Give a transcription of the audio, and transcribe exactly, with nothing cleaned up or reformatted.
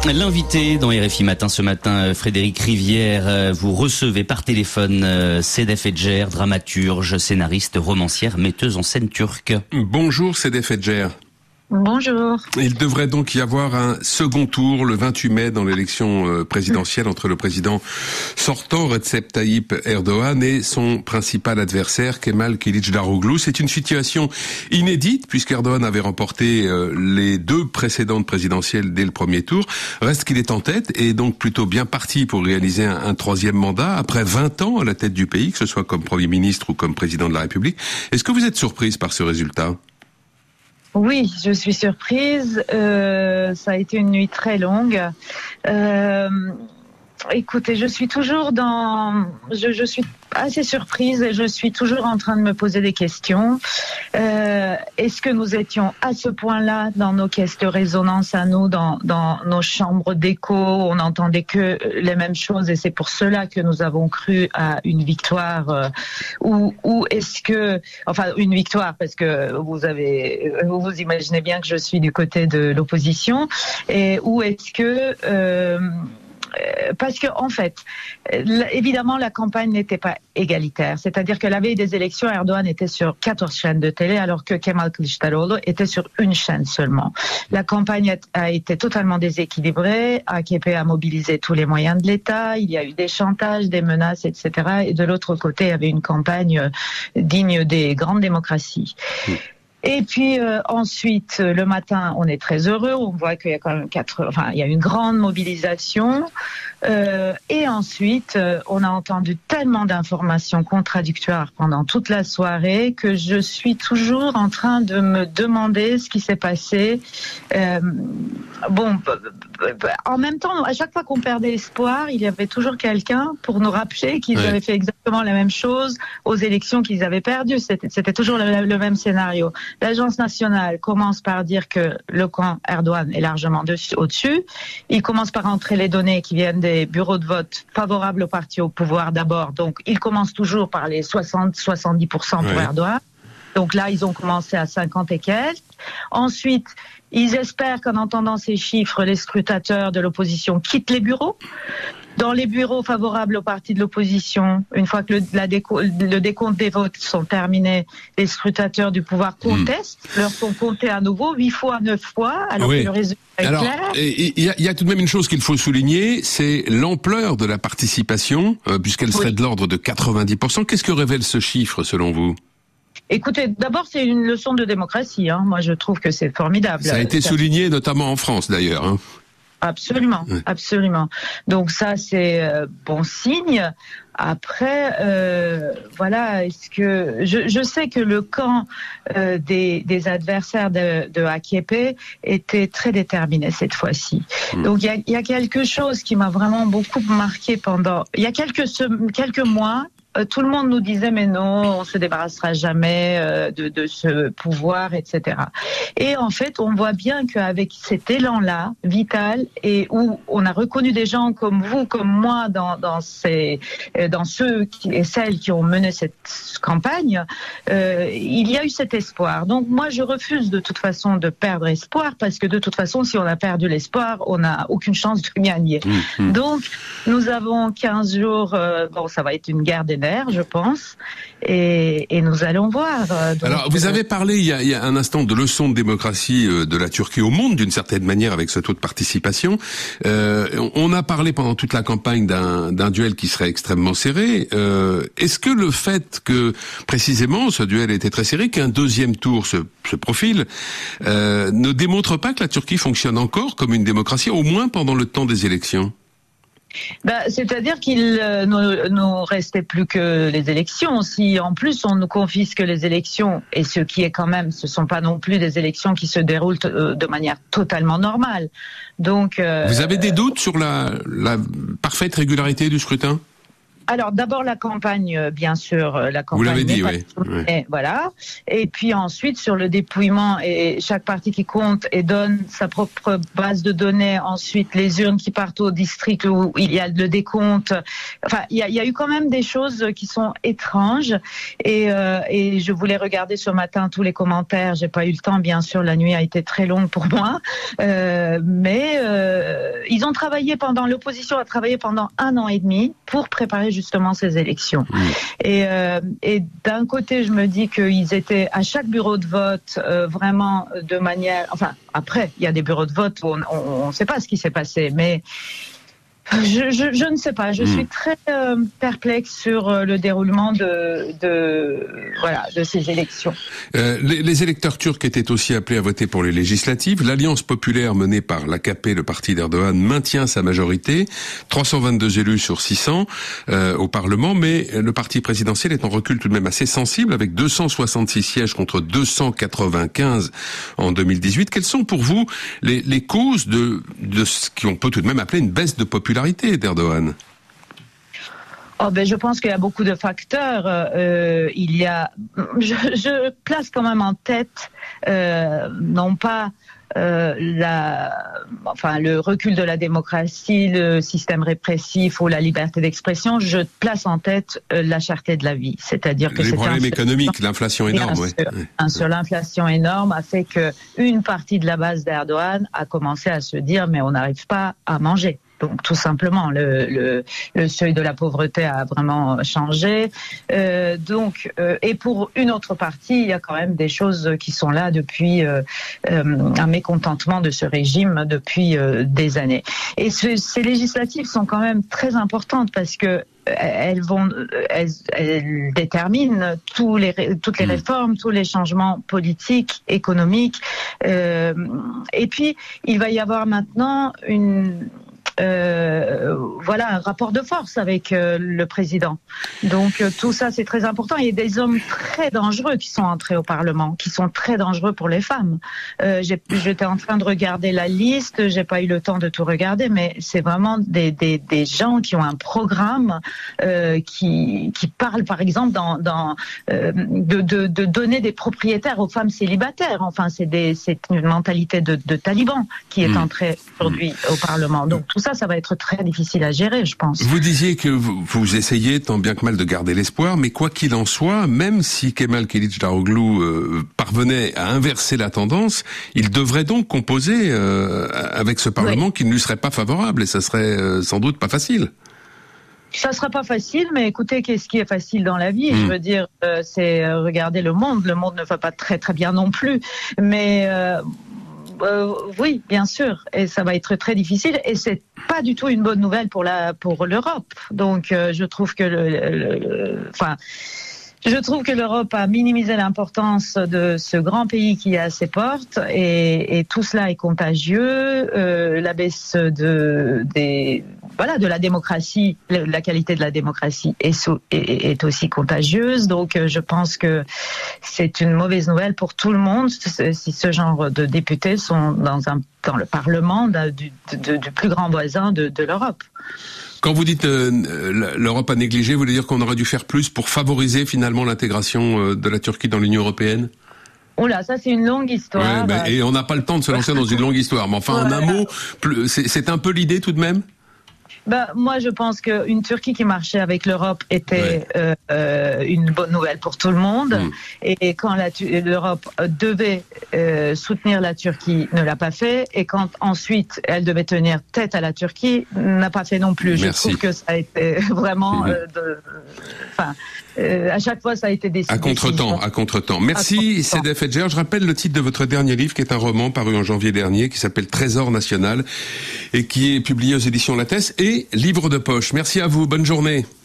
L'invité dans R F I Matin ce matin, Frédéric Rivière, vous recevez par téléphone Sedef Ecger, dramaturge, scénariste, romancière, metteuse en scène turque. Bonjour Sedef Ecger. Bonjour. Il devrait donc y avoir un second tour le vingt-huit mai dans l'élection présidentielle entre le président sortant Recep Tayyip Erdogan et son principal adversaire Kemal Kılıçdaroğlu. C'est une situation inédite puisque Erdogan avait remporté les deux précédentes présidentielles dès le premier tour. Reste qu'il est en tête et donc plutôt bien parti pour réaliser un, un troisième mandat après vingt ans à la tête du pays, que ce soit comme Premier ministre ou comme président de la République. Est-ce que vous êtes surprise par ce résultat ? Oui, je suis surprise. Euh, ça a été une nuit très longue. Euh, écoutez, je suis toujours dans... Je, je suis assez surprise et je suis toujours en train de me poser des questions. Euh, est-ce que nous étions à ce point-là dans nos caisses de résonance à nous, dans, dans nos chambres d'écho, on n'entendait que les mêmes choses et c'est pour cela que nous avons cru à une victoire euh, ou, ou est-ce que, enfin une victoire parce que vous avez, vous vous imaginez bien que je suis du côté de l'opposition et ou est-ce que euh, parce que en fait, évidemment, la campagne n'était pas égalitaire. C'est-à-dire que la veille des élections, Erdogan était sur quatorze chaînes de télé, alors que Kemal Kılıçdaroğlu était sur une chaîne seulement. La campagne a été totalement déséquilibrée. A K P a mobilisé tous les moyens de l'État. Il y a eu des chantages, des menaces, et cetera. Et de l'autre côté, il y avait une campagne digne des grandes démocraties. Oui. Et puis euh, ensuite, le matin, on est très heureux. On voit qu'il y a quand même quatre, enfin, il y a une grande mobilisation. Euh, et ensuite, euh, on a entendu tellement d'informations contradictoires pendant toute la soirée que je suis toujours en train de me demander ce qui s'est passé. Euh, bon, en même temps, à chaque fois qu'on perdait espoir, il y avait toujours quelqu'un pour nous rappeler qu'ils ouais. avaient fait exactement la même chose aux élections qu'ils avaient perdues. C'était, c'était toujours le, le même scénario. L'Agence nationale commence par dire que le camp Erdogan est largement dessus, au-dessus. Il commence par entrer les données qui viennent des bureaux de vote favorables au parti au pouvoir d'abord. Donc, il commence toujours par les soixante à soixante-dix pour cent pour ouais. Erdogan. Donc là, ils ont commencé à cinquante et quelques. Ensuite, ils espèrent qu'en entendant ces chiffres, les scrutateurs de l'opposition quittent les bureaux. Dans les bureaux favorables au parti de l'opposition, une fois que le, la déco, le décompte des votes sont terminés, les scrutateurs du pouvoir contestent, mmh. leur sont comptés à nouveau huit fois, neuf fois, alors oui. que le résultat est alors, clair. Il y, y a tout de même une chose qu'il faut souligner, c'est l'ampleur de la participation, euh, puisqu'elle serait oui. de l'ordre de quatre-vingt-dix pour cent. Qu'est-ce que révèle ce chiffre, selon vous ? Écoutez, d'abord, c'est une leçon de démocratie. Hein. Moi, je trouve que c'est formidable. Ça a été souligné, notamment en France, d'ailleurs. Hein. Absolument, oui. absolument. Donc ça, c'est euh, bon signe. Après, euh, voilà, est-ce que je, je sais que le camp euh, des, des adversaires de, de A K P était très déterminé cette fois-ci. Mmh. Donc il y a, y a quelque chose qui m'a vraiment beaucoup marqué pendant. Il y a quelques quelques mois. Euh, tout le monde nous disait mais non, on se débarrassera jamais euh, de, de ce pouvoir, et cetera. Et en fait, on voit bien qu'avec cet élan-là, vital, et où on a reconnu des gens comme vous, comme moi, dans, dans, ces, dans ceux qui, et celles qui ont mené cette campagne, euh, il y a eu cet espoir. Donc moi, je refuse de toute façon de perdre espoir, parce que de toute façon, si on a perdu l'espoir, on n'a aucune chance de gagner. Mmh. Donc, nous avons quinze jours, euh, bon, ça va être une guerre des je pense, et, et nous allons voir. Donc, alors, vous avez parlé il y, a, il y a un instant de leçon de démocratie de la Turquie au monde, d'une certaine manière, avec ce taux de participation. Euh, on a parlé pendant toute la campagne d'un, d'un duel qui serait extrêmement serré. Euh, est-ce que le fait que, précisément, ce duel était très serré, qu'un deuxième tour se, se profile, euh, ne démontre pas que la Turquie fonctionne encore comme une démocratie, au moins pendant le temps des élections ? Ben, c'est-à-dire qu'il euh, ne nous restait plus que les élections. Si en plus on nous confisque les élections, et ce qui est quand même, ce sont pas non plus des élections qui se déroulent t- euh, de manière totalement normale. Donc, euh, vous avez des doutes sur la, la parfaite régularité du scrutin ? Alors d'abord la campagne, bien sûr, la campagne. Vous l'avez dit, oui. Et voilà. Et puis ensuite sur le dépouillement et chaque parti qui compte et donne sa propre base de données. Ensuite les urnes qui partent au district où il y a le décompte. Enfin, il y a, il y a eu quand même des choses qui sont étranges. Et, euh, et je voulais regarder ce matin tous les commentaires. J'ai pas eu le temps, bien sûr. La nuit a été très longue pour moi. Euh, mais euh, ils ont travaillé pendant l'opposition a travaillé pendant un an et demi pour préparer justement ces élections. Mmh. Et, euh, et d'un côté, je me dis qu'ils étaient à chaque bureau de vote euh, vraiment de manière... Enfin, après, il y a des bureaux de vote où on ne sait pas ce qui s'est passé, mais... Je, je, je ne sais pas, je mmh. suis très euh, perplexe sur euh, le déroulement de, de, voilà, de ces élections. Euh, les, les électeurs turcs étaient aussi appelés à voter pour les législatives. L'Alliance populaire menée par l'A K P, le parti d'Erdogan, maintient sa majorité, trois cent vingt-deux élus sur six cents euh, au Parlement, mais le parti présidentiel est en recul tout de même assez sensible, avec deux cent soixante-six sièges contre deux cent quatre-vingt-quinze en deux mille dix-huit. Quelles sont pour vous les, les causes de, de ce qu'on peut tout de même appeler une baisse de popularité d'Erdogan? Oh ben je pense qu'il y a beaucoup de facteurs. Euh, il y a, je, je place quand même en tête, euh, non pas euh, la, enfin le recul de la démocratie, le système répressif ou la liberté d'expression. Je place en tête euh, la cherté de la vie, c'est-à-dire que les c'est problèmes un, économiques, l'inflation énorme. Bien ouais. sûr, ouais. Bien sûr, l'inflation énorme a fait que une partie de la base d'Erdogan a commencé à se dire mais on n'arrive pas à manger. Donc tout simplement, le, le, le seuil de la pauvreté a vraiment changé. Euh, donc, euh, et pour une autre partie, il y a quand même des choses qui sont là depuis euh, euh, un mécontentement de ce régime depuis euh, des années. Et ce, ces législatives sont quand même très importantes parce que elles vont, elles, elles déterminent tous les, toutes les réformes, tous les changements politiques, économiques. Euh, et puis, il va y avoir maintenant une Euh, voilà, un rapport de force avec euh, le président. Donc euh, tout ça, c'est très important. Il y a des hommes très dangereux qui sont entrés au Parlement, qui sont très dangereux pour les femmes. Euh, j'ai, j'étais en train de regarder la liste, j'ai pas eu le temps de tout regarder, mais c'est vraiment des, des, des gens qui ont un programme euh, qui, qui parle, par exemple, dans, dans, euh, de, de, de donner des propriétaires aux femmes célibataires. Enfin, c'est, des, c'est une mentalité de, de taliban qui est entrée aujourd'hui au Parlement. Donc tout ça, ça va être très difficile à gérer, je pense. Vous disiez que vous, vous essayez tant bien que mal de garder l'espoir, mais quoi qu'il en soit, même si Kemal Kılıçdaroğlu euh, parvenait à inverser la tendance, il devrait donc composer euh, avec ce Parlement oui. qui ne lui serait pas favorable, et ça serait euh, sans doute pas facile. Ça sera pas facile, mais écoutez, qu'est-ce qui est facile dans la vie? mmh. Je veux dire, euh, c'est euh, regarder le monde. Le monde ne va pas très très bien non plus, mais euh, Euh, oui, bien sûr, et ça va être très difficile, et c'est pas du tout une bonne nouvelle pour la pour l'Europe. Donc, euh, je trouve que le, le, le enfin. Je trouve que l'Europe a minimisé l'importance de ce grand pays qui est à ses portes, et, et tout cela est contagieux. Euh, la baisse de des voilà de la démocratie, la qualité de la démocratie est, est, est aussi contagieuse. Donc, je pense que c'est une mauvaise nouvelle pour tout le monde si ce genre de députés sont dans un dans le Parlement du, de, du plus grand voisin de, de l'Europe. Quand vous dites euh, l'Europe a négligé, vous voulez dire qu'on aurait dû faire plus pour favoriser finalement l'intégration euh, de la Turquie dans l'Union européenne? Oh là, ça c'est une longue histoire. Ouais, bah, et on n'a pas le temps de se lancer dans une longue histoire. Mais enfin, voilà. En un mot, c'est, c'est un peu l'idée tout de même? Ben, moi, je pense qu'une Turquie qui marchait avec l'Europe était ouais. euh, une bonne nouvelle pour tout le monde. Mmh. Et quand la, l'Europe devait euh, soutenir la Turquie, ne l'a pas fait. Et quand ensuite elle devait tenir tête à la Turquie, n'a pas fait non plus. Merci. Je trouve que ça a été vraiment... Mmh. Euh, de, enfin, euh, à chaque fois, ça a été décidé. À contre-temps, à contre-temps. Merci, Sedef Ecger. Je rappelle le titre de votre dernier livre, qui est un roman paru en janvier dernier, qui s'appelle Trésor national, et qui est publié aux éditions Lattès, et livre de poche. Merci à vous, bonne journée.